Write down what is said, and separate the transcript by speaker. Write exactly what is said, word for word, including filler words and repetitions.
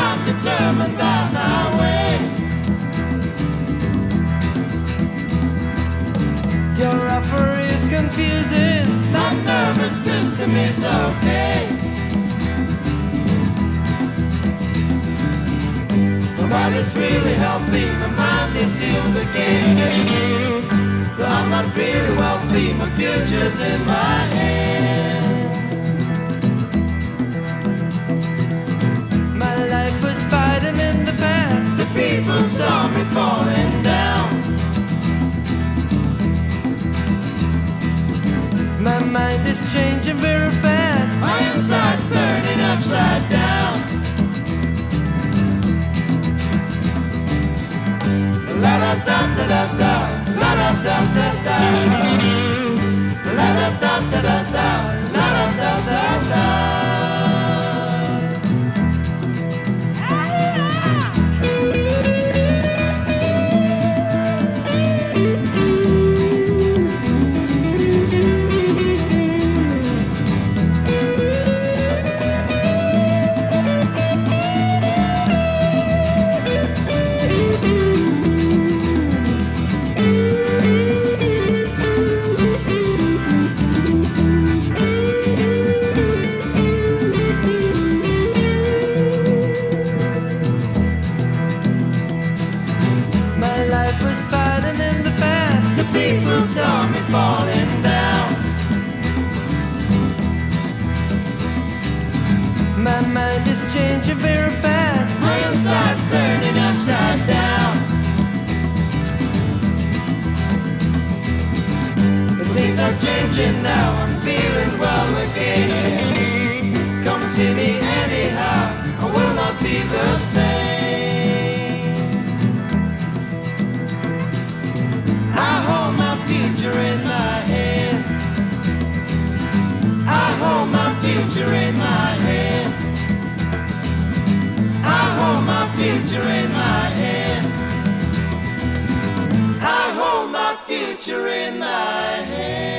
Speaker 1: I'm determined on my way.
Speaker 2: Your offer is confusing.
Speaker 1: My nervous system is okay. My body's really healthy, my mind is healed again. But I'm not really wealthy, my future's in my hand.
Speaker 2: My life was fighting in the past.
Speaker 1: The people saw me falling down.
Speaker 2: My mind is changing very fast.
Speaker 1: My inside's turning upside down. La da da da da da, la da da da da, la da da da da da, la da da da da. People saw me falling down.
Speaker 2: My mind is changing very fast.
Speaker 1: My inside's turning upside down. But things are changing now, I'm feeling well again. Come see me anyhow, I will not be the same. I hold my future in my hand. I hold my future in my hand. I hold my future in my hand. I hold my future in my hand.